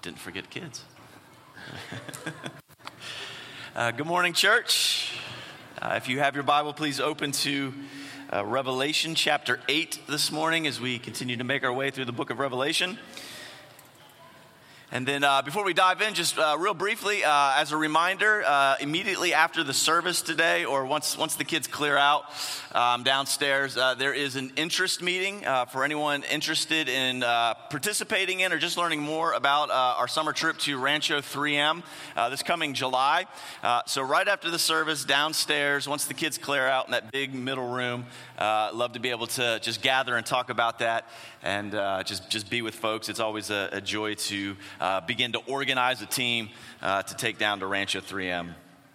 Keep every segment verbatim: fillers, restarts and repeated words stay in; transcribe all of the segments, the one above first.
Didn't forget kids. uh, good morning, church. Uh, if you have your Bible, please open to uh, Revelation chapter eight this morning as we continue to make our way through the book of Revelation. And then uh, before we dive in, just uh, real briefly, uh, as a reminder, uh, immediately after the service today, or once once the kids clear out um, downstairs, uh, there is an interest meeting uh, for anyone interested in uh, participating in or just learning more about uh, our summer trip to Rancho three M uh, this coming July. Uh, so right after the service, downstairs, once the kids clear out in that big middle room, uh, love to be able to just gather and talk about that and uh, just, just be with folks. It's always a, a joy to Uh, begin to organize a team uh, to take down to Rancho three M.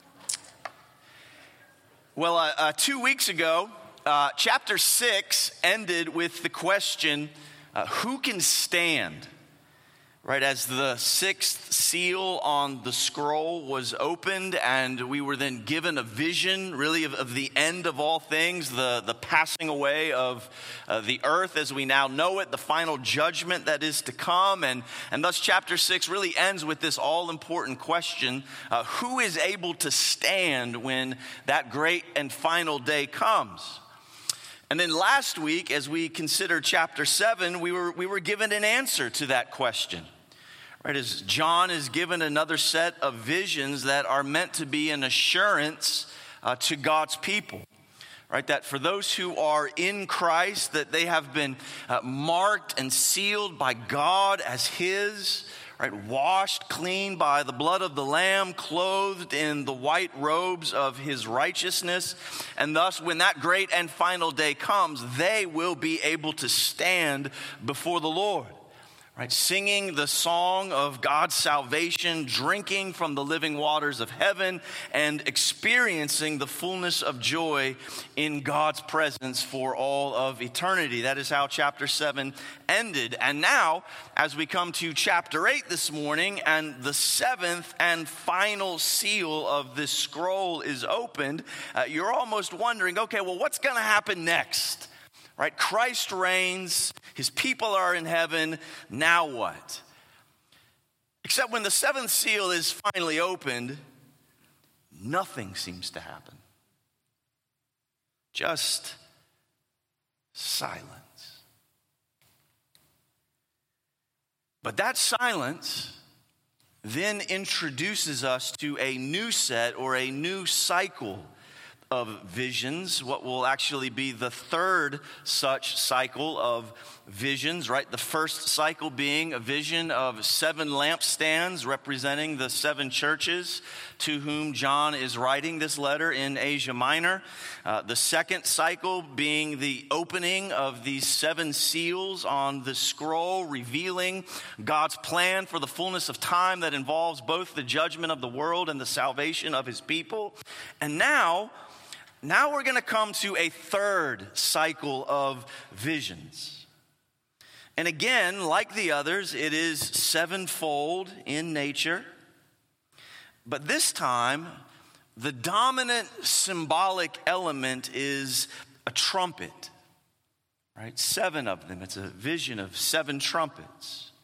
Well, uh, uh, two weeks ago, uh, chapter six ended with the question, uh, who can stand? Right, as the sixth seal on the scroll was opened and we were then given a vision really of, of the end of all things, the, the passing away of uh, the earth as we now know it, the final judgment that is to come. And, and thus chapter six really ends with this all-important question, uh, who is able to stand when that great and final day comes? And then last week, as we considered chapter seven, we were we were given an answer to that question. Right, as John is given another set of visions that are meant to be an assurance uh, to God's people. Right, that for those who are in Christ, that they have been uh, marked and sealed by God as His. Right, washed clean by the blood of the Lamb, clothed in the white robes of His righteousness. And thus, when that great and final day comes, they will be able to stand before the Lord. Right, singing the song of God's salvation, drinking from the living waters of heaven, and experiencing the fullness of joy in God's presence for all of eternity. That is how chapter seven ended. And now, as we come to chapter eight this morning, and the seventh and final seal of this scroll is opened, uh, you're almost wondering, okay, well, what's going to happen next? Right, Christ reigns, His people are in heaven, now what? Except when the seventh seal is finally opened, nothing seems to happen. Just silence. But that silence then introduces us to a new set or a new cycle of visions, what will actually be the third such cycle of visions, right? The first cycle being a vision of seven lampstands representing the seven churches to whom John is writing this letter in Asia Minor. Uh, the second cycle being the opening of these seven seals on the scroll, revealing God's plan for the fullness of time that involves both the judgment of the world and the salvation of His people. And now, Now we're going to come to a third cycle of visions. And again, like the others, it is sevenfold in nature. But this time, the dominant symbolic element is a trumpet. Right? Seven of them. It's a vision of seven trumpets.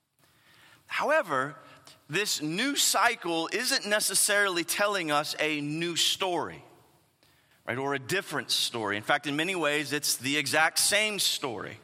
However, this new cycle isn't necessarily telling us a new story. Right, or a different story. In fact, in many ways, it's the exact same story.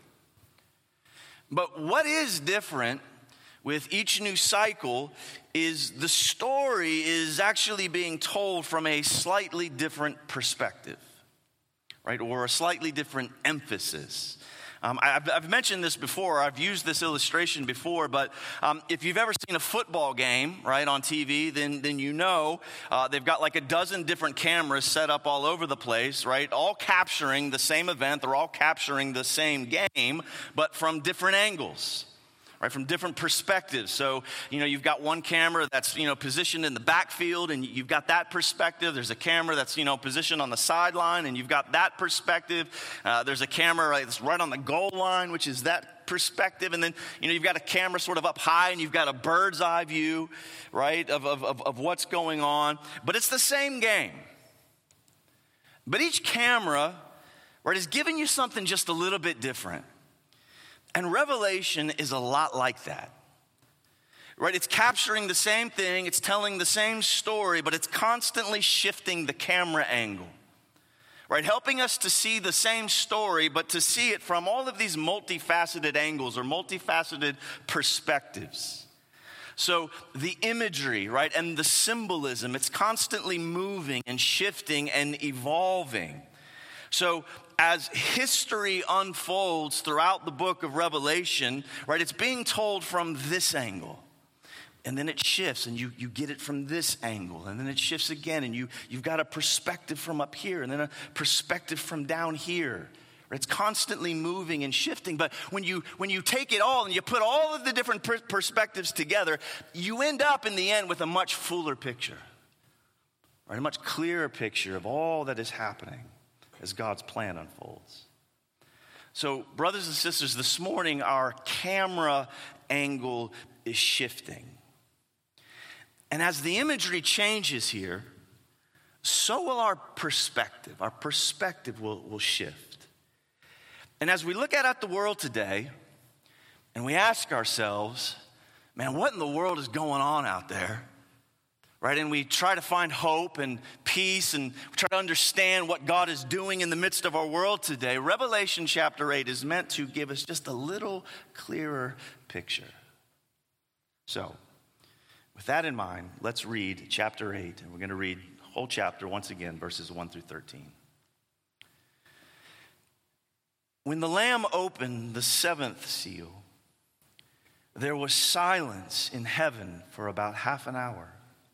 But what is different with each new cycle is the story is actually being told from a slightly different perspective, right, or a slightly different emphasis. Um, I've, I've mentioned this before. I've used this illustration before, but um, if you've ever seen a football game, right, on T V, then then you know uh, they've got like a dozen different cameras set up all over the place, right, all capturing the same event. They're all capturing the same game, but from different angles. Right, from different perspectives. So, you know, you've got one camera that's, you know, positioned in the backfield, and you've got that perspective. There's a camera that's, you know, positioned on the sideline, and you've got that perspective. Uh, there's a camera right, that's right on the goal line, which is that perspective. And then, you know, you've got a camera sort of up high, and you've got a bird's eye view, right, of, of, of, of what's going on. But it's the same game. But each camera, right, is giving you something just a little bit different. And Revelation is a lot like that. right? It's capturing the same thing, it's telling the same story, but it's constantly shifting the camera angle, right? Helping us to see the same story, but to see it from all of these multifaceted angles or multifaceted perspectives. So the imagery, right, and the symbolism, it's constantly moving and shifting and evolving. So as history unfolds throughout the book of Revelation, right, it's being told from this angle. And then it shifts and you, you get it from this angle. And then it shifts again and you, you've got a perspective from up here and then a perspective from down here. It's constantly moving and shifting, but when you when you take it all and you put all of the different per- perspectives together, you end up in the end with a much fuller picture, right? A much clearer picture of all that is happening as God's plan unfolds. So, brothers and sisters, this morning our camera angle is shifting. And as the imagery changes here, so will our perspective. Our perspective will, will shift. And as we look out at the world today, and we ask ourselves, man, what in the world is going on out there? Right? And we try to find hope and peace and try to understand what God is doing in the midst of our world today. Revelation chapter eight is meant to give us just a little clearer picture. So, with that in mind, let's read chapter eight. And we're going to read the whole chapter once again, verses one through thirteen. When the Lamb opened the seventh seal, there was silence in heaven for about half an hour.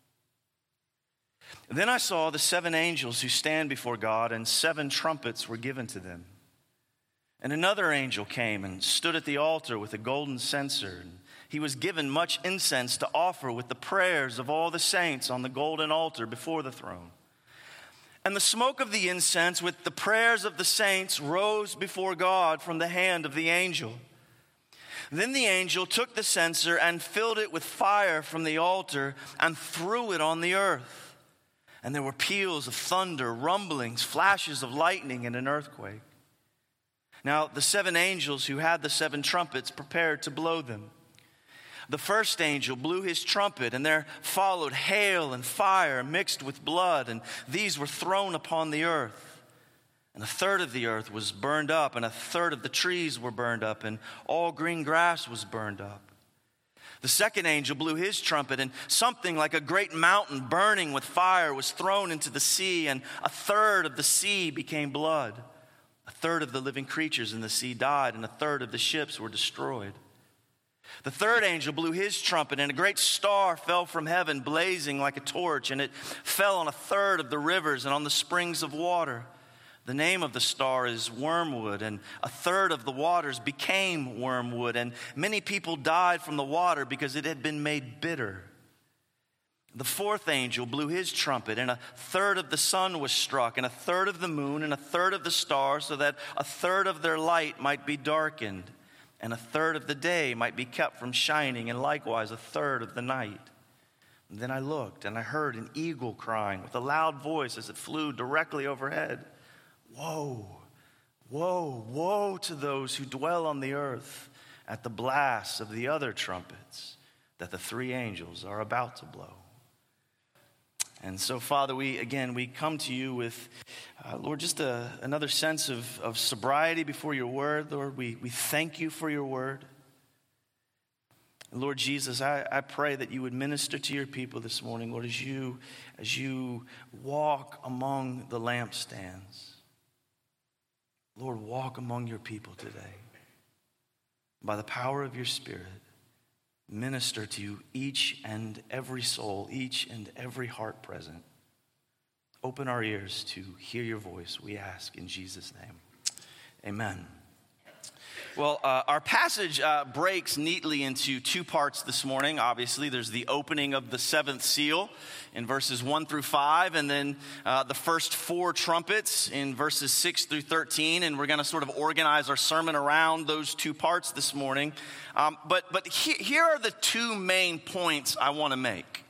Then I saw the seven angels who stand before God, and seven trumpets were given to them. And another angel came and stood at the altar with a golden censer. And he was given much incense to offer with the prayers of all the saints on the golden altar before the throne. And the smoke of the incense with the prayers of the saints rose before God from the hand of the angel. Then the angel took the censer and filled it with fire from the altar and threw it on the earth. And there were peals of thunder, rumblings, flashes of lightning, and an earthquake. Now the seven angels who had the seven trumpets prepared to blow them. The first angel blew his trumpet, and there followed hail and fire mixed with blood, and these were thrown upon the earth. And a third of the earth was burned up, and a third of the trees were burned up, and all green grass was burned up. The second angel blew his trumpet, and something like a great mountain burning with fire was thrown into the sea, and a third of the sea became blood. A third of the living creatures in the sea died, and a third of the ships were destroyed. The third angel blew his trumpet, and a great star fell from heaven, blazing like a torch, and it fell on a third of the rivers and on the springs of water. The name of the star is Wormwood, and a third of the waters became wormwood, and many people died from the water because it had been made bitter. The fourth angel blew his trumpet, and a third of the sun was struck, and a third of the moon, and a third of the stars, so that a third of their light might be darkened. And a third of the day might be kept from shining, and likewise a third of the night. And then I looked, and I heard an eagle crying with a loud voice as it flew directly overhead. Woe, woe, woe to those who dwell on the earth at the blasts of the other trumpets that the three angels are about to blow. And so, Father, we, again, we come to you with, uh, Lord, just a, another sense of, of sobriety before your word. Lord, we, we thank you for your word. And Lord Jesus, I, I pray that you would minister to your people this morning, Lord, as you, as you walk among the lampstands. Lord, walk among your people today. By the power of your Spirit, minister to each and every soul, each and every heart present. Open our ears to hear your voice, we ask in Jesus' name. Amen. Well, uh, our passage uh, breaks neatly into two parts this morning. Obviously, there's the opening of the seventh seal in verses one through five, and then uh, the first four trumpets in verses six through thirteen. And we're going to sort of organize our sermon around those two parts this morning. Um, but but he, here are the two main points I want to make.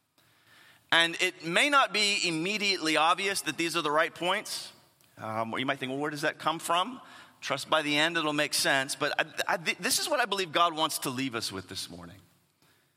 And it may not be immediately obvious that these are the right points. Um, or you might think, well, where does that come from? Trust by the end it'll make sense. But I, I, this is what I believe God wants to leave us with this morning.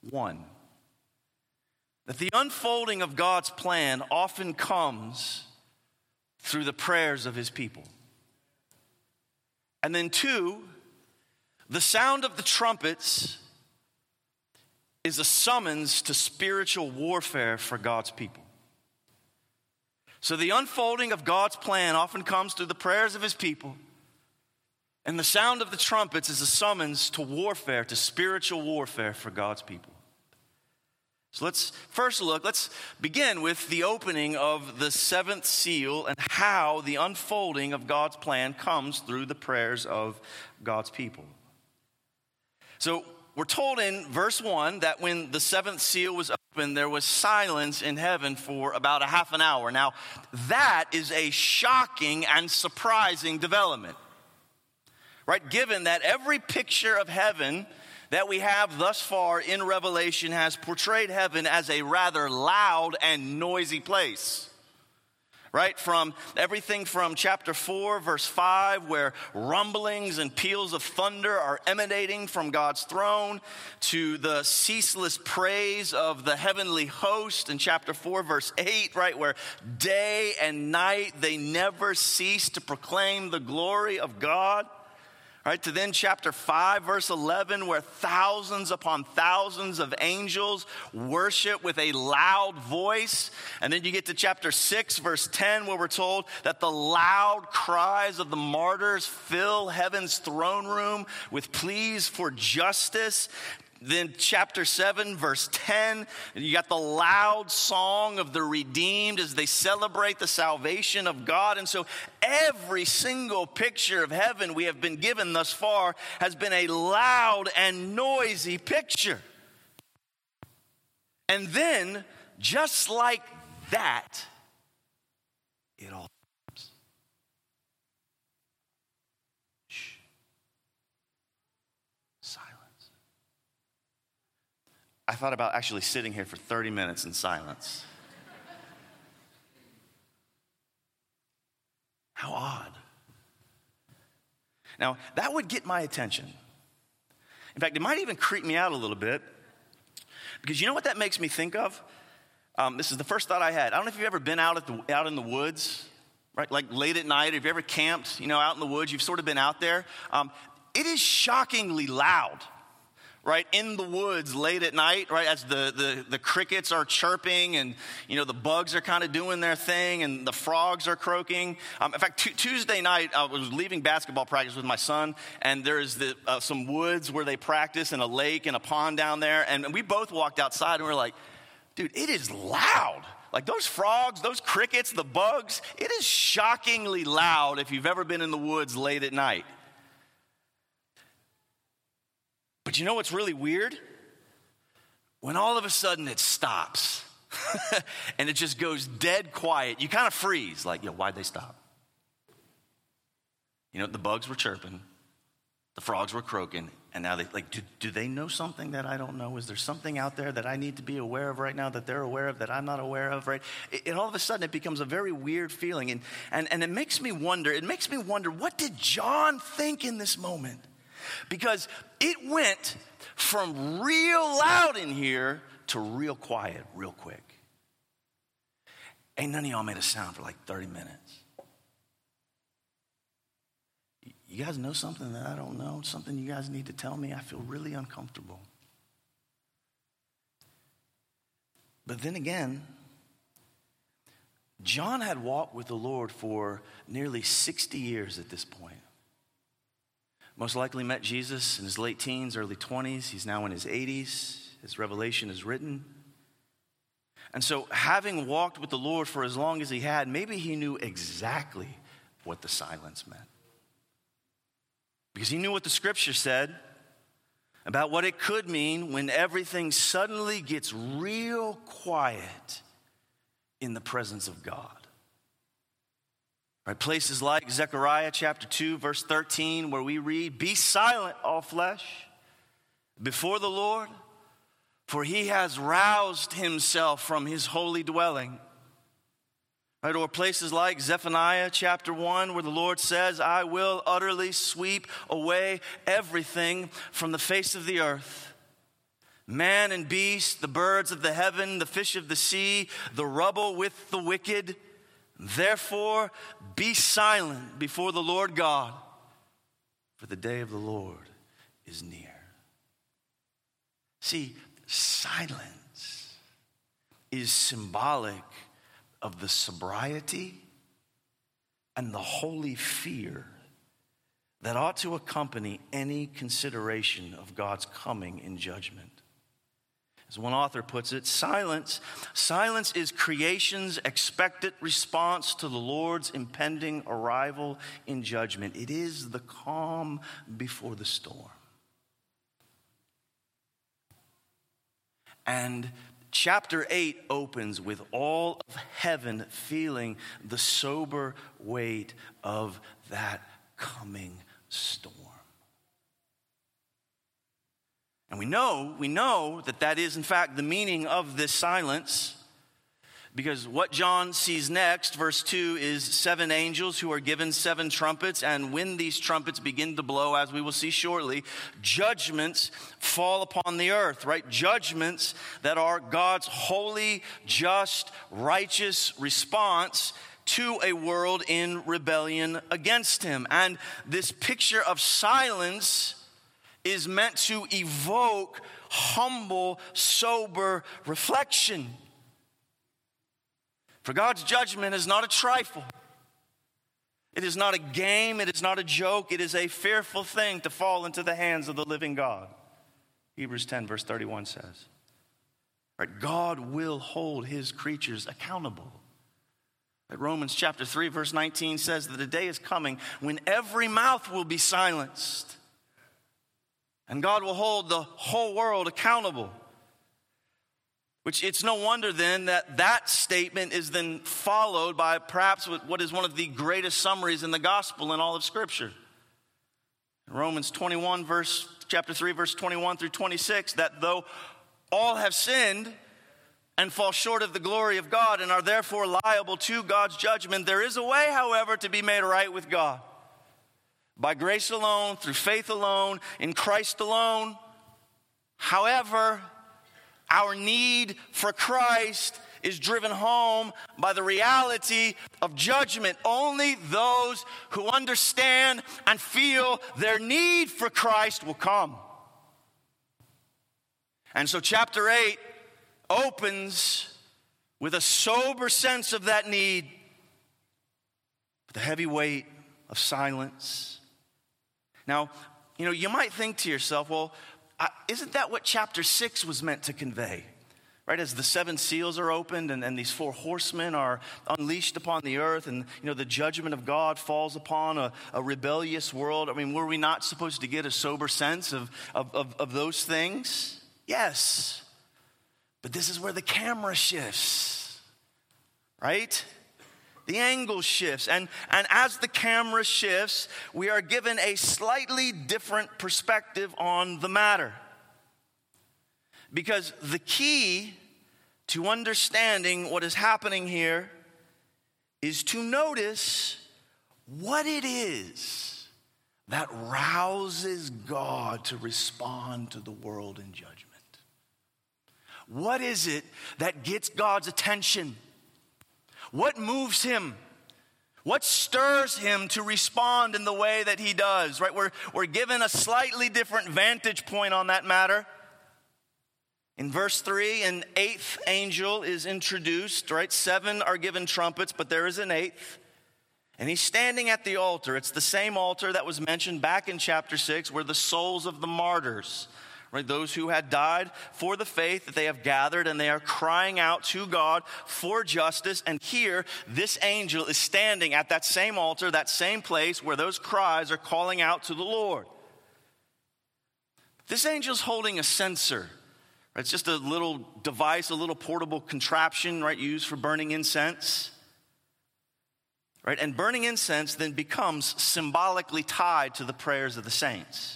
one, that the unfolding of God's plan often comes through the prayers of his people. And then two, the sound of the trumpets is a summons to spiritual warfare for God's people. So the unfolding of God's plan often comes through the prayers of his people. And the sound of the trumpets is a summons to warfare, to spiritual warfare for God's people. So let's first look, let's begin with the opening of the seventh seal and how the unfolding of God's plan comes through the prayers of God's people. So we're told in verse one that when the seventh seal was opened, there was silence in heaven for about a half an hour. Now, that is a shocking and surprising development, right? Given that every picture of heaven that we have thus far in Revelation has portrayed heaven as a rather loud and noisy place. Right? From everything from chapter four, verse five, where rumblings and peals of thunder are emanating from God's throne, to the ceaseless praise of the heavenly host in chapter four, verse eight, right? Where day and night they never cease to proclaim the glory of God. Right, to then chapter five, verse eleven, where thousands upon thousands of angels worship with a loud voice. And then you get to chapter six, verse ten, where we're told that the loud cries of the martyrs fill heaven's throne room with pleas for justice. Then chapter seven, verse ten, you got the loud song of the redeemed as they celebrate the salvation of God. And so every single picture of heaven we have been given thus far has been a loud and noisy picture. And then, just like that, it all stops. Shh. Silence. I thought about actually sitting here for thirty minutes in silence. How odd. Now, that would get my attention. In fact, it might even creep me out a little bit, because you know what that makes me think of? Um, this is the first thought I had. I don't know if you've ever been out at the, out in the woods, right? Like late at night. Have you ever camped, you know, out in the woods? You've sort of been out there. Um, it is shockingly loud. Right, in the woods late at night, right, as the, the, the crickets are chirping and, you know, the bugs are kind of doing their thing and the frogs are croaking. Um, in fact, t- Tuesday night, I was leaving basketball practice with my son, and there's the, uh, some woods where they practice and a lake and a pond down there, and we both walked outside and we were like, dude, it is loud. Like those frogs, those crickets, the bugs, it is shockingly loud if you've ever been in the woods late at night. But you know what's really weird? When all of a sudden it stops and it just goes dead quiet, you kind of freeze. Like, yo, why'd they stop? You know, the bugs were chirping, the frogs were croaking, and now they, like, do, do they know something that I don't know? Is there something out there that I need to be aware of right now that they're aware of that I'm not aware of, right? It, it all of a sudden it becomes a very weird feeling. And, and, and it makes me wonder, it makes me wonder, what did John think in this moment? Because it went from real loud in here to real quiet real quick. Ain't none of y'all made a sound for like thirty minutes. You guys know something that I don't know? Something you guys need to tell me? I feel really uncomfortable. But then again, John had walked with the Lord for nearly sixty years at this point. Most likely met Jesus in his late teens, early twenties. He's now in his eighties. His Revelation is written. And so having walked with the Lord for as long as he had, maybe he knew exactly what the silence meant. Because he knew what the scripture said about what it could mean when everything suddenly gets real quiet in the presence of God. Right, places like Zechariah chapter two, verse thirteen, where we read, "Be silent, all flesh, before the Lord, for he has roused himself from his holy dwelling." Right, or places like Zephaniah chapter one, where the Lord says, "I will utterly sweep away everything from the face of the earth." Man and beast, the birds of the heaven, the fish of the sea, the rubble with the wicked. Therefore, be silent before the Lord God, for the day of the Lord is near. See, silence is symbolic of the sobriety and the holy fear that ought to accompany any consideration of God's coming in judgment. As one author puts it, silence, silence is creation's expectant response to the Lord's impending arrival in judgment. It is the calm before the storm. And chapter eight opens with all of heaven feeling the sober weight of that coming storm. And we know, we know that that is in fact the meaning of this silence, because what John sees next, verse two, is seven angels who are given seven trumpets, and when these trumpets begin to blow, as we will see shortly, judgments fall upon the earth, right? Judgments that are God's holy, just, righteous response to a world in rebellion against him. And this picture of silence is meant to evoke humble, sober reflection. For God's judgment is not a trifle. It is not a game. It is not a joke. It is a fearful thing to fall into the hands of the living God. Hebrews ten verse thirty-one says, right, God will hold his creatures accountable. Right, Romans chapter three verse nineteen says that a day is coming when every mouth will be silenced. And God will hold the whole world accountable. Which it's no wonder then that that statement is then followed by perhaps what is one of the greatest summaries in the gospel in all of Scripture. Romans twenty-one verse, chapter three verse twenty-one through twenty-six, that though all have sinned and fall short of the glory of God and are therefore liable to God's judgment, there is a way, however, to be made right with God. By grace alone, through faith alone, in Christ alone. However, our need for Christ is driven home by the reality of judgment. Only those who understand and feel their need for Christ will come. And so chapter eight opens with a sober sense of that need, the heavy weight of silence. Now, you know, you might think to yourself, well, Uh, isn't that what chapter six was meant to convey? Right, as the seven seals are opened and, and these four horsemen are unleashed upon the earth, and you know the judgment of God falls upon a, a rebellious world. I mean, were we not supposed to get a sober sense of, of, of, of those things? Yes. But this is where the camera shifts, right? The angle shifts. And, and as the camera shifts, we are given a slightly different perspective on the matter. Because the key to understanding what is happening here is to notice what it is that rouses God to respond to the world in judgment. What is it that gets God's attention? What moves him? What stirs him to respond in the way that he does? Right? We're, we're given a slightly different vantage point on that matter. In verse three, an eighth angel is introduced, right? Seven are given trumpets, but there is an eighth. And he's standing at the altar. It's the same altar that was mentioned back in chapter six, where the souls of the martyrs, right, those who had died for the faith that they have gathered, and they are crying out to God for justice. And here, this angel is standing at that same altar, that same place where those cries are calling out to the Lord. This angel's holding a censer. Right? It's just a little device, a little portable contraption, right, used for burning incense. Right? And burning incense then becomes symbolically tied to the prayers of the saints.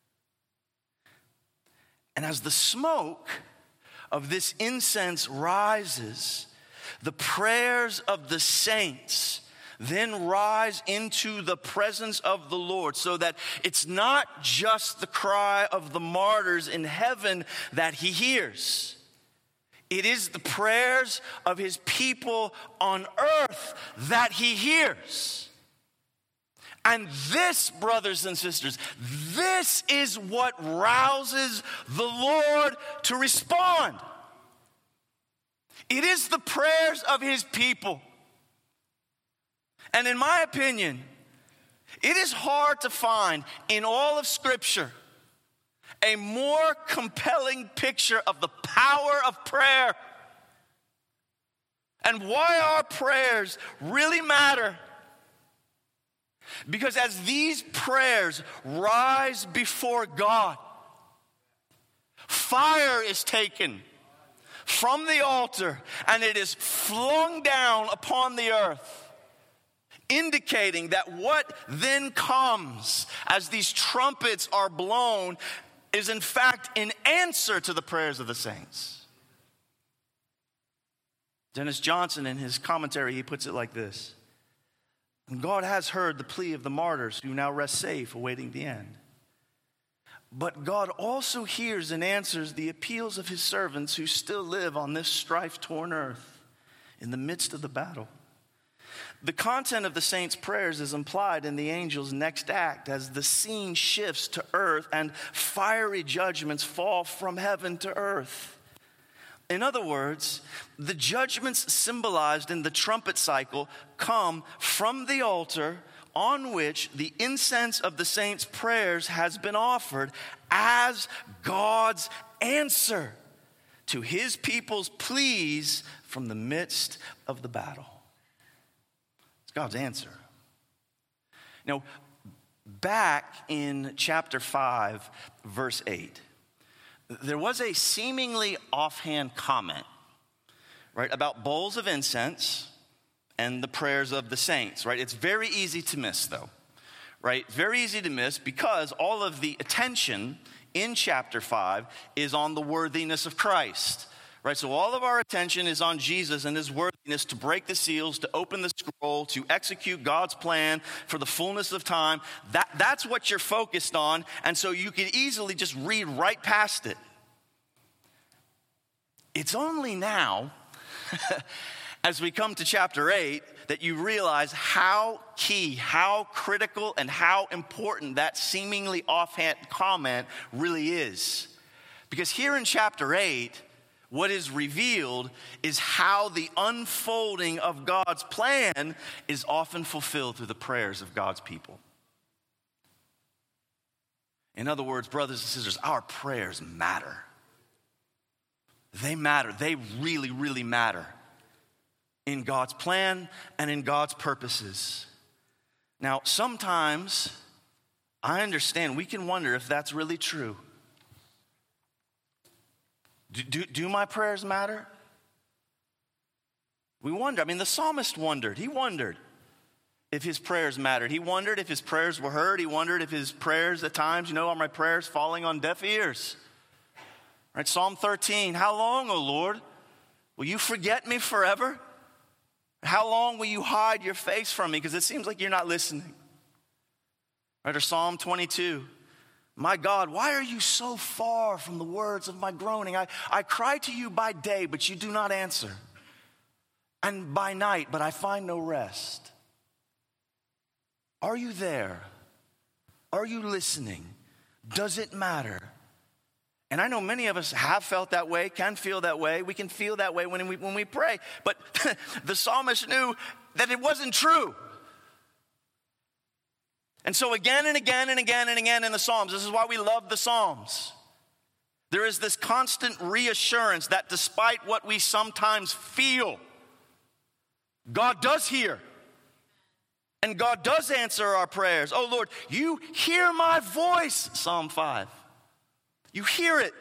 And as the smoke of this incense rises, the prayers of the saints then rise into the presence of the Lord, so that it's not just the cry of the martyrs in heaven that he hears. It is the prayers of his people on earth that he hears. And this, brothers and sisters, this is what rouses the Lord to respond. It is the prayers of his people. And in my opinion, it is hard to find in all of Scripture a more compelling picture of the power of prayer and why our prayers really matter. Because as these prayers rise before God, fire is taken from the altar and it is flung down upon the earth, indicating that what then comes as these trumpets are blown is in fact an answer to the prayers of the saints. Dennis Johnson, in his commentary, he puts it like this: "And God has heard the plea of the martyrs who now rest safe, awaiting the end. But God also hears and answers the appeals of his servants who still live on this strife-torn earth in the midst of the battle. The content of the saints' prayers is implied in the angel's next act as the scene shifts to earth and fiery judgments fall from heaven to earth. In other words, the judgments symbolized in the trumpet cycle come from the altar on which the incense of the saints' prayers has been offered as God's answer to his people's pleas from the midst of the battle." It's God's answer. Now, back in chapter five, verse eight, there was a seemingly offhand comment, right, about bowls of incense and the prayers of the saints, right? It's very easy to miss, though, right? Very easy to miss because all of the attention in chapter five is on the worthiness of Christ, right? So all of our attention is on Jesus and his worthiness to break the seals, to open the scroll, to execute God's plan for the fullness of time. That, that's what you're focused on, and so you can easily just read right past it. It's only now, as we come to chapter eight, that you realize how key, how critical, and how important that seemingly offhand comment really is. Because here in chapter eight, what is revealed is how the unfolding of God's plan is often fulfilled through the prayers of God's people. In other words, brothers and sisters, our prayers matter. They matter. They really, really matter in God's plan and in God's purposes. Now, sometimes I understand we can wonder if that's really true. Do, do, do my prayers matter? We wonder. I mean, the psalmist wondered. He wondered if his prayers mattered. He wondered if his prayers were heard. He wondered if his prayers at times, you know, are my prayers falling on deaf ears? Right, Psalm thirteen, "How long, O Lord, will you forget me forever? How long will you hide your face from me? Because it seems like you're not listening." Right, or Psalm twenty-two, "My God, why are you so far from the words of my groaning? I, I cry to you by day, but you do not answer. And by night, but I find no rest." Are you there? Are you listening? Does it matter? And I know many of us have felt that way, can feel that way. We can feel that way when we, when we pray. But the psalmist knew that it wasn't true. And so again and again and again and again in the Psalms, this is why we love the Psalms. There is this constant reassurance that despite what we sometimes feel, God does hear. And God does answer our prayers. Oh Lord, you hear my voice, Psalm five. You hear it.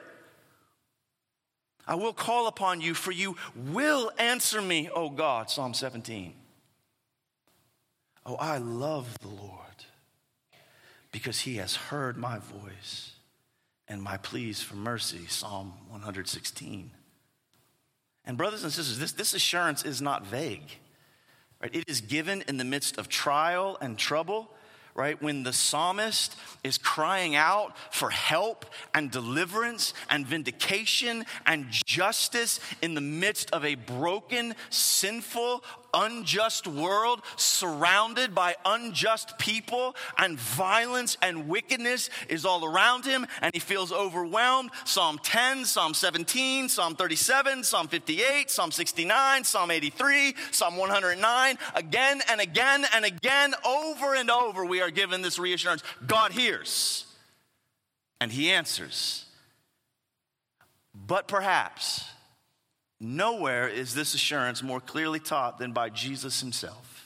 "I will call upon you, for you will answer me, O God," Psalm seventeen. Oh, I love the Lord because he has heard my voice and my pleas for mercy, Psalm one sixteen. And brothers and sisters, this, this assurance is not vague. Right? It is given in the midst of trial and trouble, right? When the psalmist is crying out for help and deliverance and vindication and justice in the midst of a broken, sinful, unjust world surrounded by unjust people, and violence and wickedness is all around him, and he feels overwhelmed. Psalm ten, Psalm seventeen, Psalm thirty-seven, Psalm fifty-eight, Psalm sixty-nine, Psalm eighty-three, Psalm one hundred nine, again and again and again, over and over, we are given this reassurance. God hears and he answers. But perhaps nowhere is this assurance more clearly taught than by Jesus himself,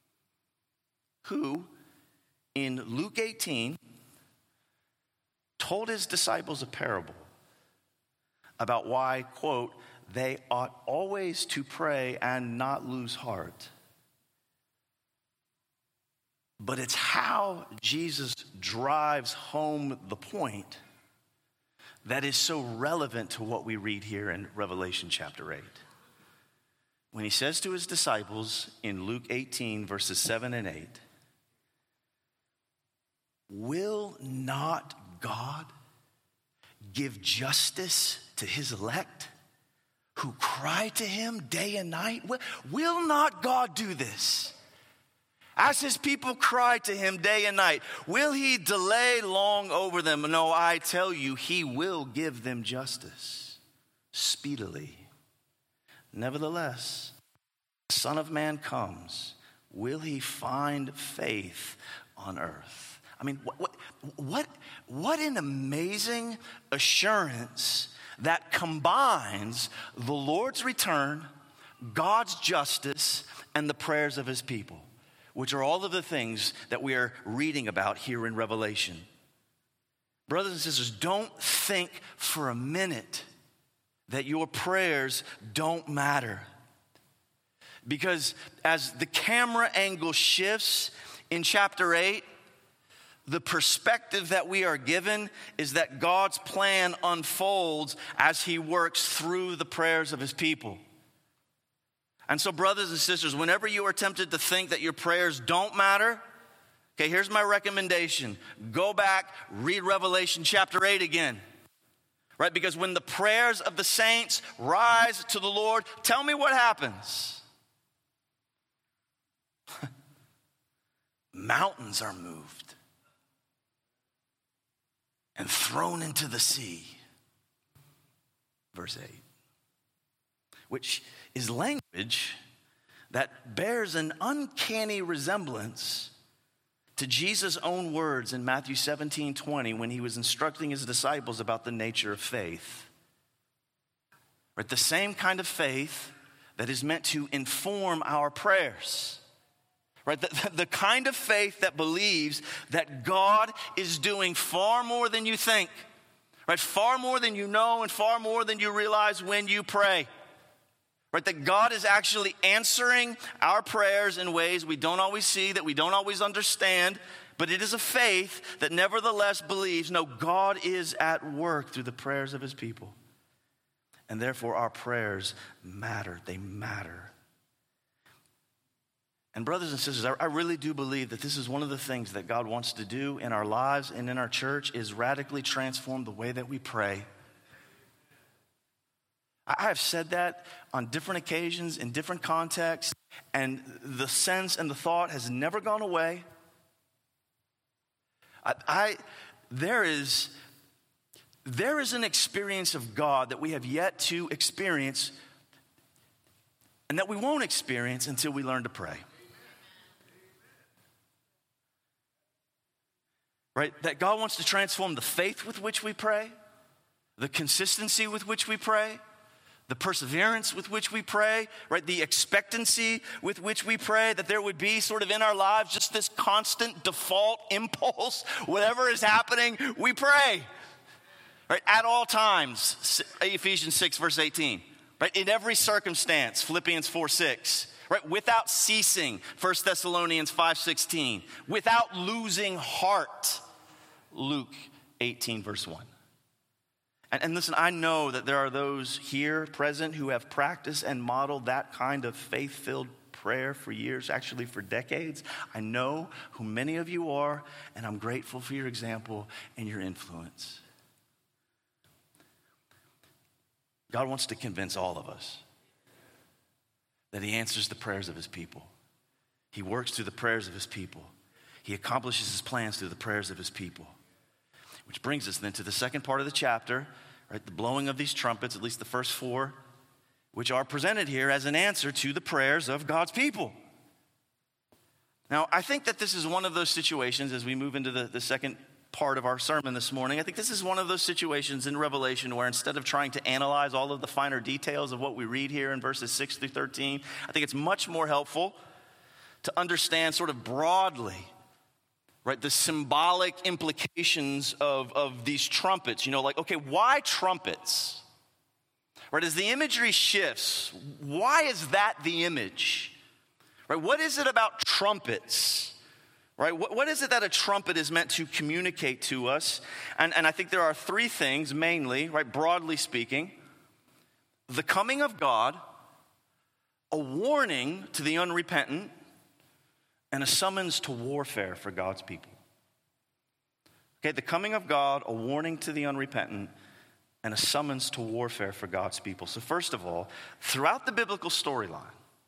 who in Luke eighteen told his disciples a parable about why, quote, they ought always to pray and not lose heart. But it's how Jesus drives home the point that is so relevant to what we read here in Revelation chapter eight. When he says to his disciples in Luke eighteen, verses seven and eight, will not God give justice to his elect who cry to him day and night? Will not God do this? As his people cry to him day and night, will he delay long over them? No, I tell you, he will give them justice speedily. Nevertheless, the Son of Man comes. Will he find faith on earth? I mean, what, what, what, what an amazing assurance that combines the Lord's return, God's justice, and the prayers of his people, which are all of the things that we are reading about here in Revelation. Brothers and sisters, don't think for a minute that your prayers don't matter. Because as the camera angle shifts in chapter eight, the perspective that we are given is that God's plan unfolds as he works through the prayers of his people. And so, brothers and sisters, whenever you are tempted to think that your prayers don't matter, okay, here's my recommendation. Go back, read Revelation chapter eight again. Right? Because when the prayers of the saints rise to the Lord, tell me what happens. Mountains are moved and thrown into the sea. Verse eight. Which is language that bears an uncanny resemblance to Jesus' own words in Matthew seventeen twenty when he was instructing his disciples about the nature of faith. Right? The same kind of faith that is meant to inform our prayers. Right? The, the kind of faith that believes that God is doing far more than you think. Right? Far more than you know and far more than you realize when you pray. Right, that God is actually answering our prayers in ways we don't always see, that we don't always understand, but it is a faith that nevertheless believes, no, God is at work through the prayers of his people. And therefore our prayers matter, they matter. And brothers and sisters, I, I really do believe that this is one of the things that God wants to do in our lives and in our church is radically transform the way that we pray. I have said that on different occasions, in different contexts, and the sense and the thought has never gone away. I, I there is there is an experience of God that we have yet to experience and that we won't experience until we learn to pray. Right? That God wants to transform the faith with which we pray, the consistency with which we pray, the perseverance with which we pray, right? The expectancy with which we pray, that there would be sort of in our lives just this constant default impulse. Whatever is happening, we pray, right? At all times, Ephesians six, verse eighteen, right? In every circumstance, Philippians four, six, right? Without ceasing, First Thessalonians five, sixteen, without losing heart, Luke eighteen, verse one. And, and listen, I know that there are those here present who have practiced and modeled that kind of faith-filled prayer for years, actually for decades. I know who many of you are, and I'm grateful for your example and your influence. God wants to convince all of us that he answers the prayers of his people. He works through the prayers of his people. He accomplishes his plans through the prayers of his people. Which brings us then to the second part of the chapter, right? The blowing of these trumpets, at least the first four, which are presented here as an answer to the prayers of God's people. Now, I think that this is one of those situations as we move into the, the second part of our sermon this morning. I think this is one of those situations in Revelation where instead of trying to analyze all of the finer details of what we read here in verses six through thirteen, I think it's much more helpful to understand sort of broadly, right, the symbolic implications of, of these trumpets. You know, like, okay, why trumpets? Right, as the imagery shifts, why is that the image? Right, what is it about trumpets? Right, what, what is it that a trumpet is meant to communicate to us? And, and I think there are three things mainly, right, broadly speaking. The coming of God, a warning to the unrepentant, and a summons to warfare for God's people. Okay, the coming of God, a warning to the unrepentant, and a summons to warfare for God's people. So first of all, throughout the biblical storyline,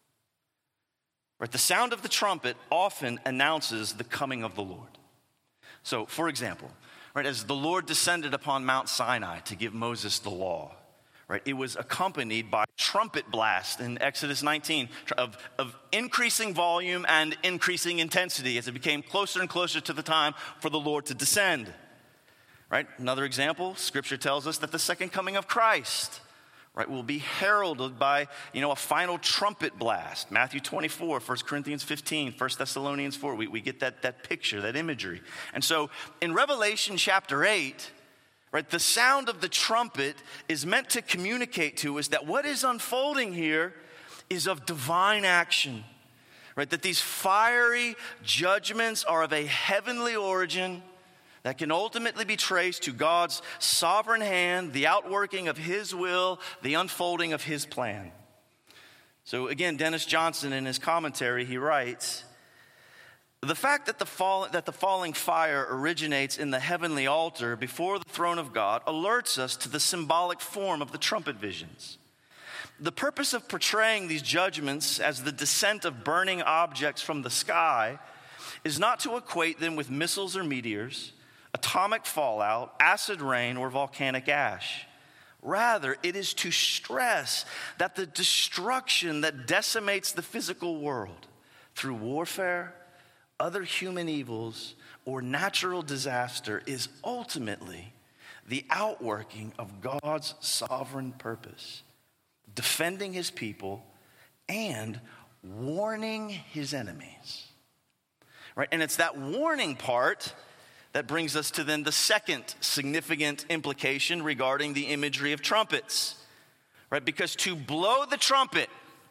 right, the sound of the trumpet often announces the coming of the Lord. So, for example, right, as the Lord descended upon Mount Sinai to give Moses the law, right, it was accompanied by trumpet blast in Exodus nineteen of, of increasing volume and increasing intensity as it became closer and closer to the time for the Lord to descend. Right? Another example, Scripture tells us that the second coming of Christ, right, will be heralded by, you know, a final trumpet blast. Matthew twenty-four, First Corinthians fifteen, First Thessalonians four. We, we get that, that picture, that imagery. And so in Revelation chapter eight, right, the sound of the trumpet is meant to communicate to us that what is unfolding here is of divine action. Right, that these fiery judgments are of a heavenly origin that can ultimately be traced to God's sovereign hand, the outworking of his will, the unfolding of his plan. So again, Dennis Johnson in his commentary, he writes, the fact that the, fall, that the falling fire originates in the heavenly altar before the throne of God alerts us to the symbolic form of the trumpet visions. The purpose of portraying these judgments as the descent of burning objects from the sky is not to equate them with missiles or meteors, atomic fallout, acid rain, or volcanic ash. Rather, it is to stress that the destruction that decimates the physical world through warfare, other human evils, or natural disaster is ultimately the outworking of God's sovereign purpose, defending his people and warning his enemies. Right? And it's that warning part that brings us to then the second significant implication regarding the imagery of trumpets, right? Because to blow the trumpet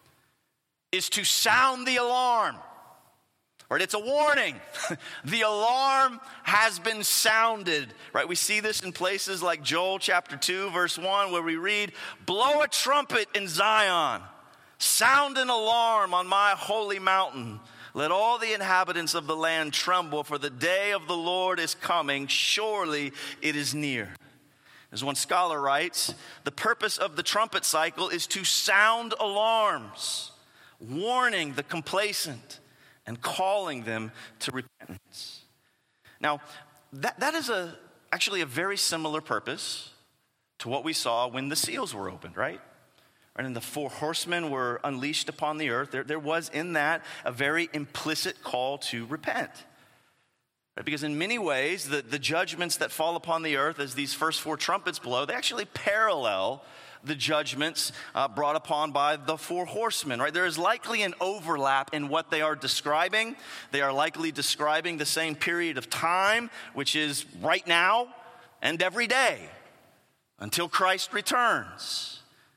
is to sound the alarm, right? It's a warning. The alarm has been sounded, right? We see this in places like Joel chapter two, verse one, where we read, blow a trumpet in Zion, sound an alarm on my holy mountain. Let all the inhabitants of the land tremble, for the day of the Lord is coming. Surely it is near. As one scholar writes, the purpose of the trumpet cycle is to sound alarms, warning the complacent and calling them to repentance. Now, that, that is a, actually a very similar purpose to what we saw when the seals were opened, right? And the four horsemen were unleashed upon the earth. There, there was in that a very implicit call to repent. Right? Because in many ways, the, the judgments that fall upon the earth as these first four trumpets blow, they actually parallel the judgments uh, brought upon by the four horsemen. Right? There is likely an overlap in what they are describing. They are likely describing the same period of time, which is right now and every day until Christ returns.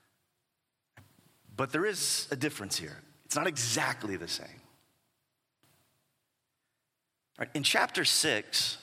But there is a difference here. It's not exactly the same. Right, in chapter six,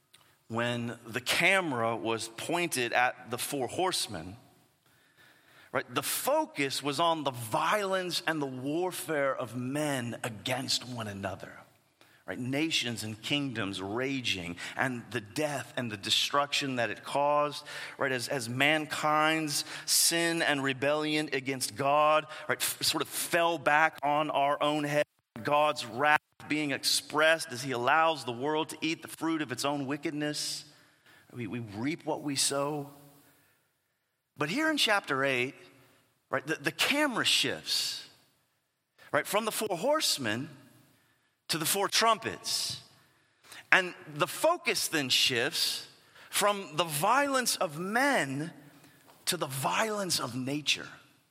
when the camera was pointed at the four horsemen, right? The focus was on the violence and the warfare of men against one another. Right, nations and kingdoms raging, and the death and the destruction that it caused, right, as, as mankind's sin and rebellion against God, right, f- sort of fell back on our own head, God's wrath being expressed as he allows the world to eat the fruit of its own wickedness. We, we reap what we sow. But here in chapter eight, right, the, the camera shifts, right, from the four horsemen to the four trumpets. And the focus then shifts from the violence of men to the violence of nature.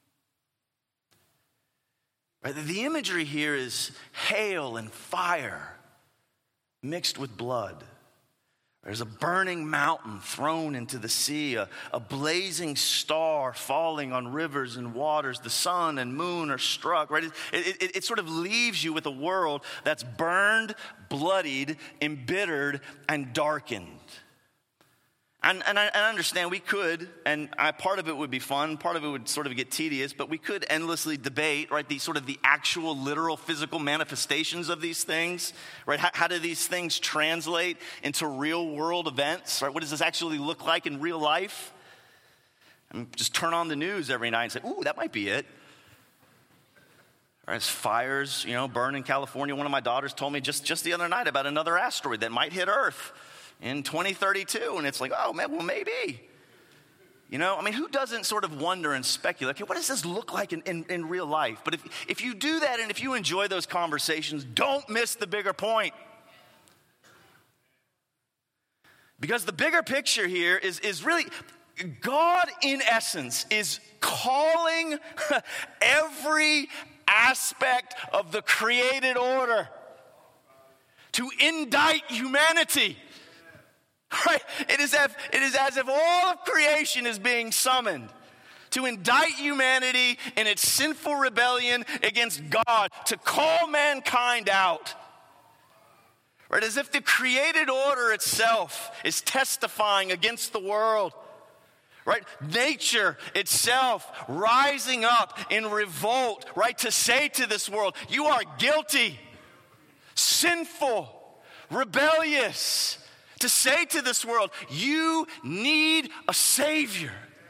Right? The imagery here is hail and fire mixed with blood. There's a burning mountain thrown into the sea, a, a blazing star falling on rivers and waters. The sun and moon are struck, right? It, it, it, it sort of leaves you with a world that's burned, bloodied, embittered, and darkened. And, and I, I understand we could, and I, part of it would be fun, part of it would sort of get tedious, but we could endlessly debate, right, the sort of the actual literal physical manifestations of these things, right? How, how do these things translate into real world events, right? What does this actually look like in real life? I mean, just turn on the news every night and say, ooh, that might be it. Right, it's fires, you know, burn in California. One of my daughters told me just, just the other night about another asteroid that might hit Earth in twenty thirty-two, and it's like, oh, man, well, maybe. You know, I mean, who doesn't sort of wonder and speculate, okay, what does this look like in, in, in real life? But if, if you do that and if you enjoy those conversations, don't miss the bigger point. Because the bigger picture here is, is really, God in essence is calling every aspect of the created order to indict humanity. Right? It is, as, it is as if all of creation is being summoned to indict humanity in its sinful rebellion against God, to call mankind out. Right? As if the created order itself is testifying against the world. Right? Nature itself rising up in revolt, right? To say to this world, you are guilty, sinful, rebellious. To say to this world, you need a Savior.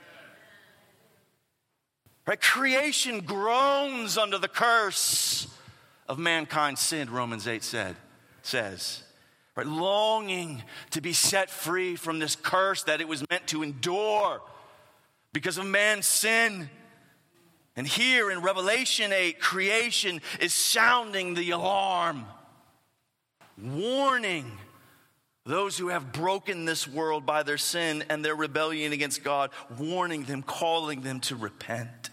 Right? Creation groans under the curse of mankind's sin, Romans eight said, says. Right? Longing to be set free from this curse that it was meant to endure because of man's sin. And here in Revelation eight, creation is sounding the alarm, warning those who have broken this world by their sin and their rebellion against God, warning them, calling them to repent.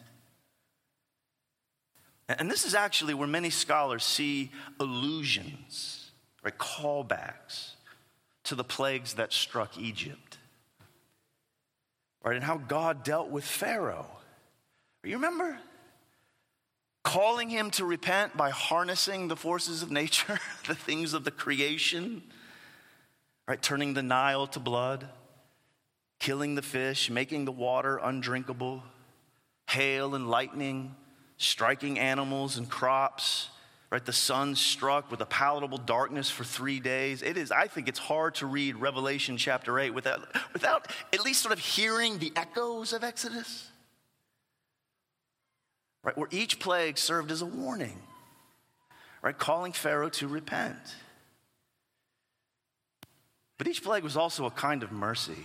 And this is actually where many scholars see allusions, right, callbacks to the plagues that struck Egypt, right, and how God dealt with Pharaoh. You remember? Calling him to repent by harnessing the forces of nature, the things of the creation. Right, turning the Nile to blood, killing the fish, making the water undrinkable, hail and lightning, striking animals and crops, right? The sun struck with a palatable darkness for three days. It is, I think it's hard to read Revelation chapter eight without, without at least sort of hearing the echoes of Exodus. Right, where each plague served as a warning, right? Calling Pharaoh to repent. But each plague was also a kind of mercy.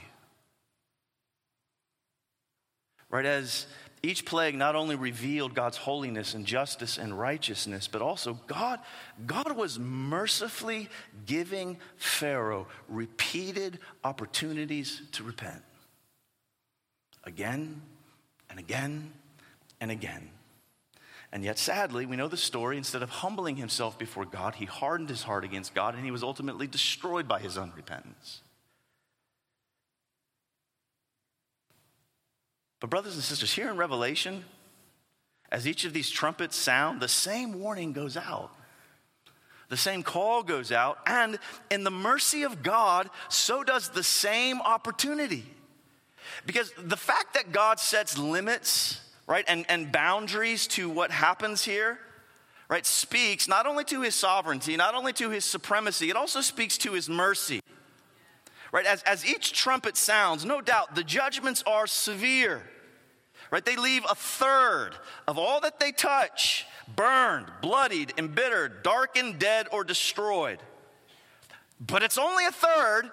Right, as each plague not only revealed God's holiness and justice and righteousness, but also God, God was mercifully giving Pharaoh repeated opportunities to repent. Again and again and again. And yet, sadly, we know the story. Instead of humbling himself before God, he hardened his heart against God, and he was ultimately destroyed by his unrepentance. But brothers and sisters, here in Revelation, as each of these trumpets sound, the same warning goes out. The same call goes out, and in the mercy of God, so does the same opportunity. Because the fact that God sets limits right, and, and boundaries to what happens here, right, speaks not only to his sovereignty, not only to his supremacy, it also speaks to his mercy. Right, as, as each trumpet sounds, no doubt the judgments are severe. Right, they leave a third of all that they touch burned, bloodied, embittered, darkened, dead, or destroyed. But it's only a third,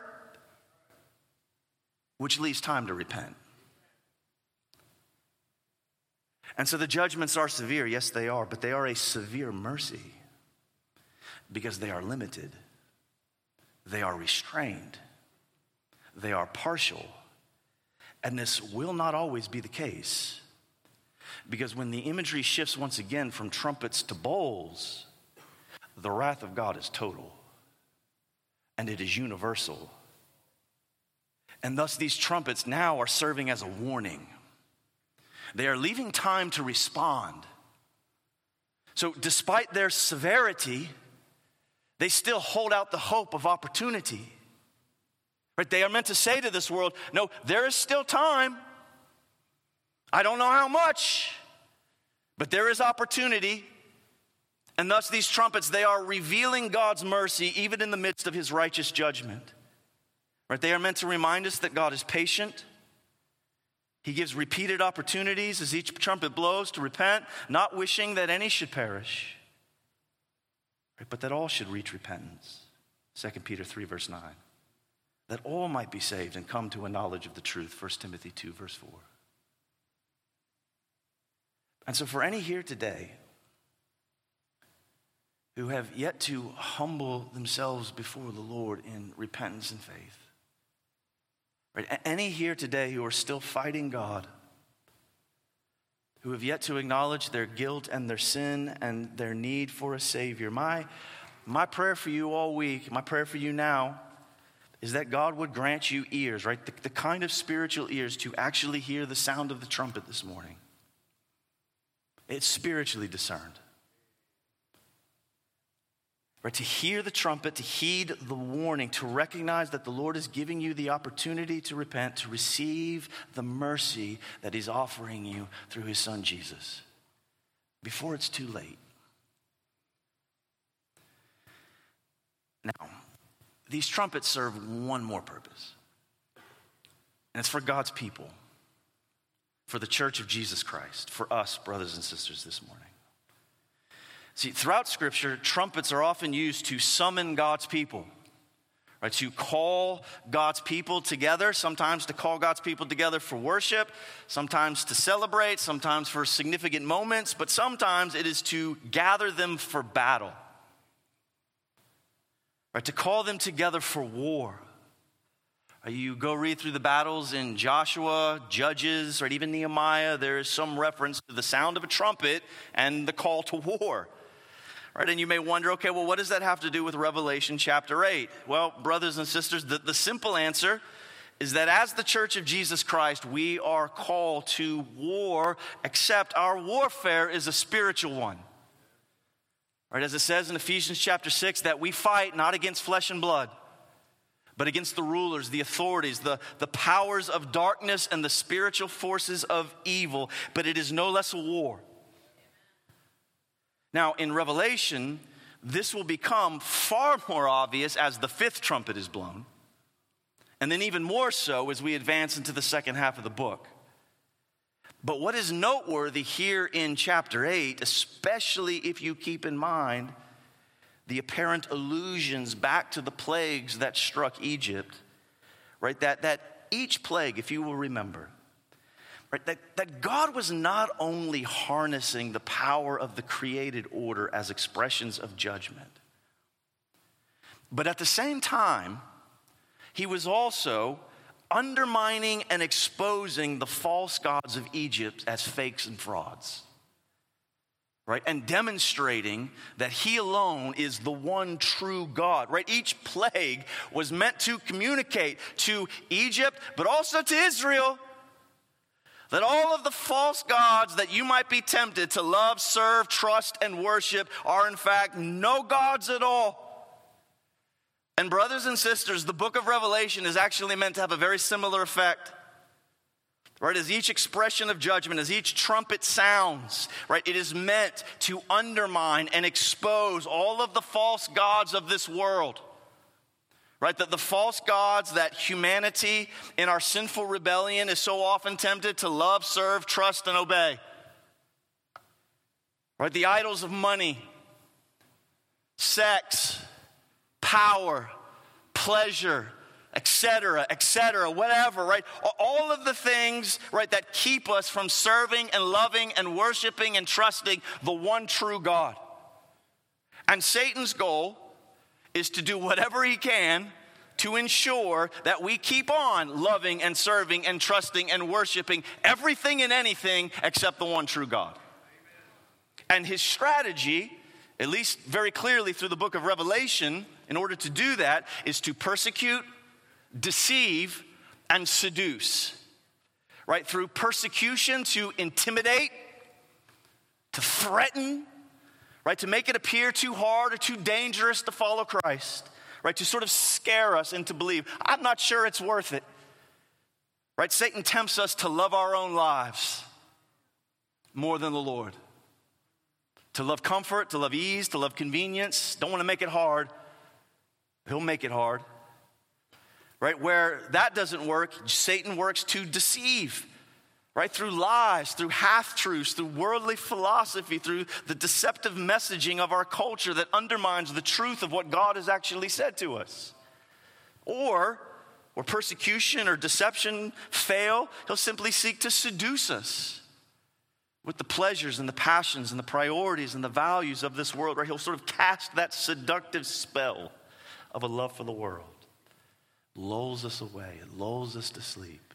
which leaves time to repent. And so the judgments are severe. Yes, they are, but they are a severe mercy because they are limited. They are restrained. They are partial. And this will not always be the case. Because when the imagery shifts once again from trumpets to bowls, the wrath of God is total. And it is universal. And thus these trumpets now are serving as a warning. They are leaving time to respond. So despite their severity, they still hold out the hope of opportunity. Right? They are meant to say to this world, no, there is still time. I don't know how much, but there is opportunity. And thus these trumpets, they are revealing God's mercy even in the midst of his righteous judgment. Right? They are meant to remind us that God is patient. He gives repeated opportunities as each trumpet blows to repent, not wishing that any should perish, right? But that all should reach repentance. Second Peter three, verse nine. That all might be saved and come to a knowledge of the truth. First Timothy two, verse four. And so for any here today who have yet to humble themselves before the Lord in repentance and faith, right? Any here today who are still fighting God, who have yet to acknowledge their guilt and their sin and their need for a Savior, my, my prayer for you all week, my prayer for you now, is that God would grant you ears, right? The, the kind of spiritual ears to actually hear the sound of the trumpet this morning. It's spiritually discerned. Right, to hear the trumpet, to heed the warning, to recognize that the Lord is giving you the opportunity to repent, to receive the mercy that he's offering you through his son Jesus, before it's too late. Now, these trumpets serve one more purpose, and it's for God's people, for the church of Jesus Christ, for us, brothers and sisters, this morning. See, throughout Scripture, trumpets are often used to summon God's people, right? To call God's people together, sometimes to call God's people together for worship, sometimes to celebrate, sometimes for significant moments, but sometimes it is to gather them for battle, right? To call them together for war. You go read through the battles in Joshua, Judges, or even Nehemiah, there is some reference to the sound of a trumpet and the call to war. Right, and you may wonder, okay, well, what does that have to do with Revelation chapter eight? Well, brothers and sisters, the, the simple answer is that as the church of Jesus Christ, we are called to war, except our warfare is a spiritual one. Right, as it says in Ephesians chapter six, that we fight not against flesh and blood, but against the rulers, the authorities, the, the powers of darkness and the spiritual forces of evil. But it is no less a war. Now, in Revelation, this will become far more obvious as the fifth trumpet is blown. And then even more so as we advance into the second half of the book. But what is noteworthy here in chapter eight, especially if you keep in mind the apparent allusions back to the plagues that struck Egypt, right? That, that each plague, if you will remember, right, that, that God was not only harnessing the power of the created order as expressions of judgment, but at the same time, he was also undermining and exposing the false gods of Egypt as fakes and frauds. Right, and demonstrating that he alone is the one true God. Right, each plague was meant to communicate to Egypt, but also to Israel, that all of the false gods that you might be tempted to love, serve, trust, and worship are in fact no gods at all. And brothers and sisters, the book of Revelation is actually meant to have a very similar effect. Right, as each expression of judgment, as each trumpet sounds, right, it is meant to undermine and expose all of the false gods of this world. Right, that the false gods that humanity in our sinful rebellion is so often tempted to love, serve, trust, and obey. Right, the idols of money, sex, power, pleasure, et cetera, et cetera, whatever, right? All of the things, right, that keep us from serving and loving and worshiping and trusting the one true God. And Satan's goal is to do whatever he can to ensure that we keep on loving and serving and trusting and worshiping everything and anything except the one true God. And his strategy, at least very clearly through the book of Revelation, in order to do that, is to persecute, deceive, and seduce. Right? Through persecution, to intimidate, to threaten, right? To make it appear too hard or too dangerous to follow Christ. Right? To sort of scare us into believe, I'm not sure it's worth it. Right? Satan tempts us to love our own lives more than the Lord. To love comfort, to love ease, to love convenience. Don't want to make it hard. He'll make it hard. Right? Where that doesn't work, Satan works to deceive. Right? Through lies, through half-truths, through worldly philosophy, through the deceptive messaging of our culture that undermines the truth of what God has actually said to us. Or, where persecution or deception fail, he'll simply seek to seduce us with the pleasures and the passions and the priorities and the values of this world. Right? He'll sort of cast that seductive spell of a love for the world. Lulls us away. It lulls us to sleep.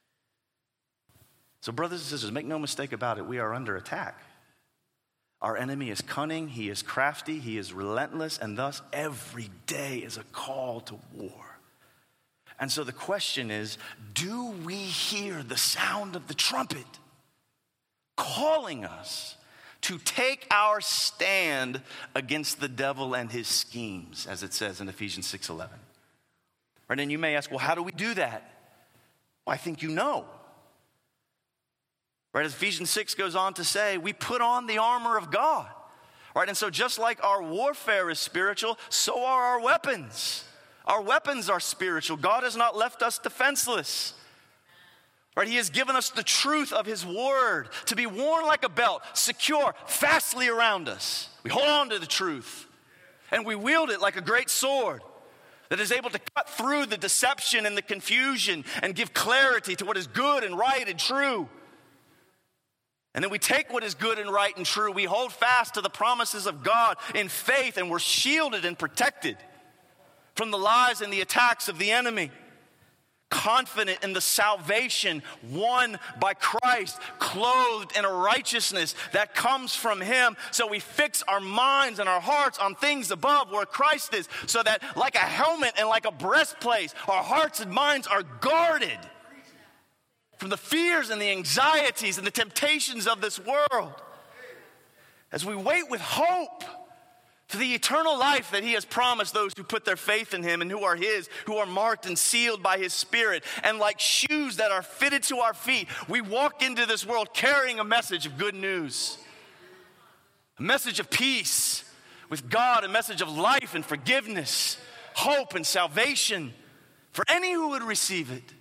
So brothers and sisters, make no mistake about it, we are under attack. Our enemy is cunning, he is crafty, he is relentless, and thus every day is a call to war. And so the question is, do we hear the sound of the trumpet calling us to take our stand against the devil and his schemes, as it says in Ephesians six eleven? Right, and you may ask, well, how do we do that? Well, I think you know. Right, as Ephesians six goes on to say, we put on the armor of God. Right, and so just like our warfare is spiritual, so are our weapons. Our weapons are spiritual. God has not left us defenseless. Right, he has given us the truth of his word to be worn like a belt, secure, fastly around us. We hold on to the truth, and we wield it like a great sword that is able to cut through the deception and the confusion and give clarity to what is good and right and true. And then we take what is good and right and true. We hold fast to the promises of God in faith, and we're shielded and protected from the lies and the attacks of the enemy. Confident in the salvation won by Christ, clothed in a righteousness that comes from him. So we fix our minds and our hearts on things above where Christ is, so that like a helmet and like a breastplate, our hearts and minds are guarded from the fears and the anxieties and the temptations of this world. As we wait with hope for the eternal life that he has promised those who put their faith in him and who are his, who are marked and sealed by his Spirit. And like shoes that are fitted to our feet, we walk into this world carrying a message of good news. A message of peace with God, a message of life and forgiveness, hope and salvation for any who would receive it.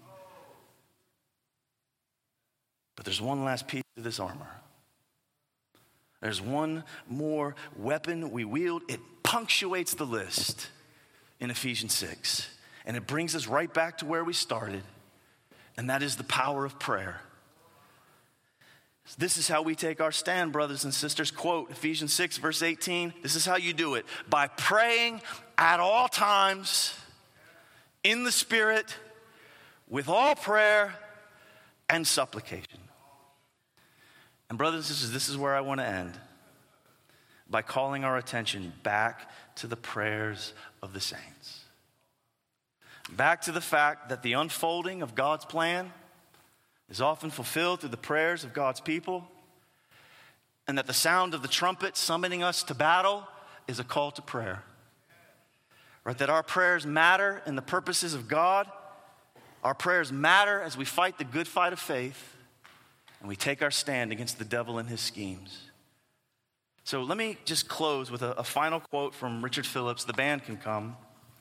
But there's one last piece to this armor. There's one more weapon we wield. It punctuates the list in Ephesians six. And it brings us right back to where we started. And that is the power of prayer. This is how we take our stand, brothers and sisters. Quote Ephesians six, verse eighteen. This is how you do it. By praying at all times in the Spirit with all prayer and supplication. And brothers and sisters, this is where I want to end, by calling our attention back to the prayers of the saints. Back to the fact that the unfolding of God's plan is often fulfilled through the prayers of God's people, and that the sound of the trumpet summoning us to battle is a call to prayer. Right? That our prayers matter in the purposes of God, Our prayers matter as we fight the good fight of faith and we take our stand against the devil and his schemes. So let me just close with a, a final quote from Richard Phillips. The band can come.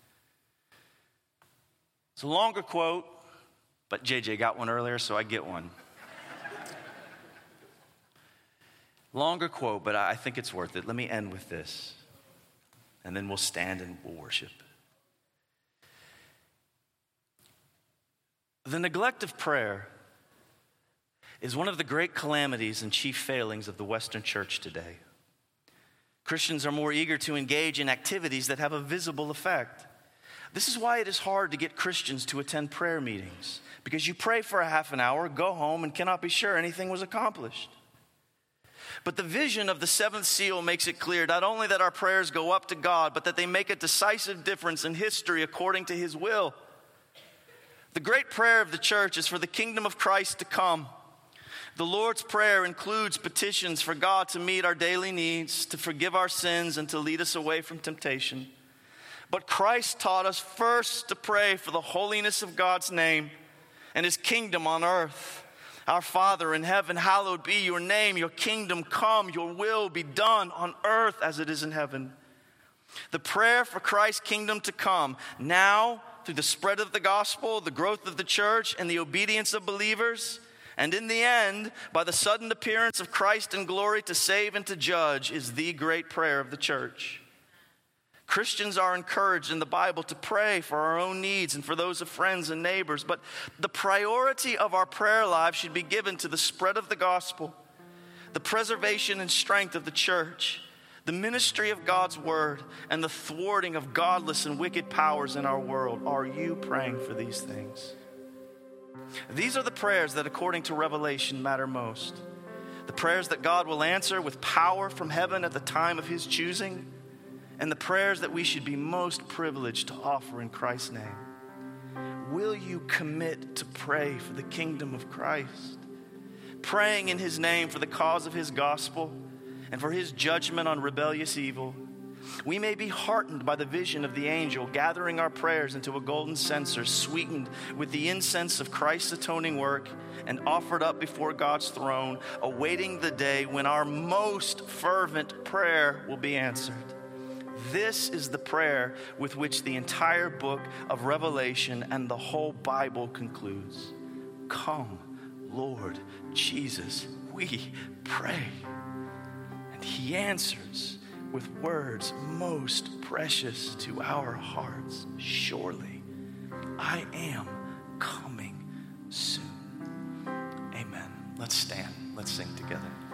It's a longer quote, but J J got one earlier, so I get one. Longer quote, but I think it's worth it. Let me end with this, and then we'll stand and we'll worship. The neglect of prayer is one of the great calamities and chief failings of the Western church today. Christians are more eager to engage in activities that have a visible effect. This is why it is hard to get Christians to attend prayer meetings, because you pray for a half an hour, go home, and cannot be sure anything was accomplished. But the vision of the seventh seal makes it clear not only that our prayers go up to God, but that they make a decisive difference in history according to his will. The great prayer of the church is for the kingdom of Christ to come. The Lord's Prayer includes petitions for God to meet our daily needs, to forgive our sins, and to lead us away from temptation. But Christ taught us first to pray for the holiness of God's name and his kingdom on earth. Our Father in heaven, hallowed be your name. Your kingdom come, your will be done on earth as it is in heaven. The prayer for Christ's kingdom to come now through the spread of the gospel, the growth of the church, and the obedience of believers, and in the end, by the sudden appearance of Christ in glory to save and to judge, is the great prayer of the church. Christians are encouraged in the Bible to pray for our own needs and for those of friends and neighbors, but the priority of our prayer life should be given to the spread of the gospel, the preservation and strength of the church, the ministry of God's word, and the thwarting of godless and wicked powers in our world. Are you praying for these things? These are the prayers that, according to Revelation, matter most. The prayers that God will answer with power from heaven at the time of his choosing, and the prayers that we should be most privileged to offer in Christ's name. Will you commit to pray for the kingdom of Christ? Praying in his name for the cause of his gospel and for his judgment on rebellious evil. We may be heartened by the vision of the angel gathering our prayers into a golden censer sweetened with the incense of Christ's atoning work and offered up before God's throne, awaiting the day when our most fervent prayer will be answered. This is the prayer with which the entire book of Revelation and the whole Bible concludes. Come, Lord Jesus, we pray. And he answers with words most precious to our hearts. Surely, I am coming soon. Amen. Let's stand. Let's sing together.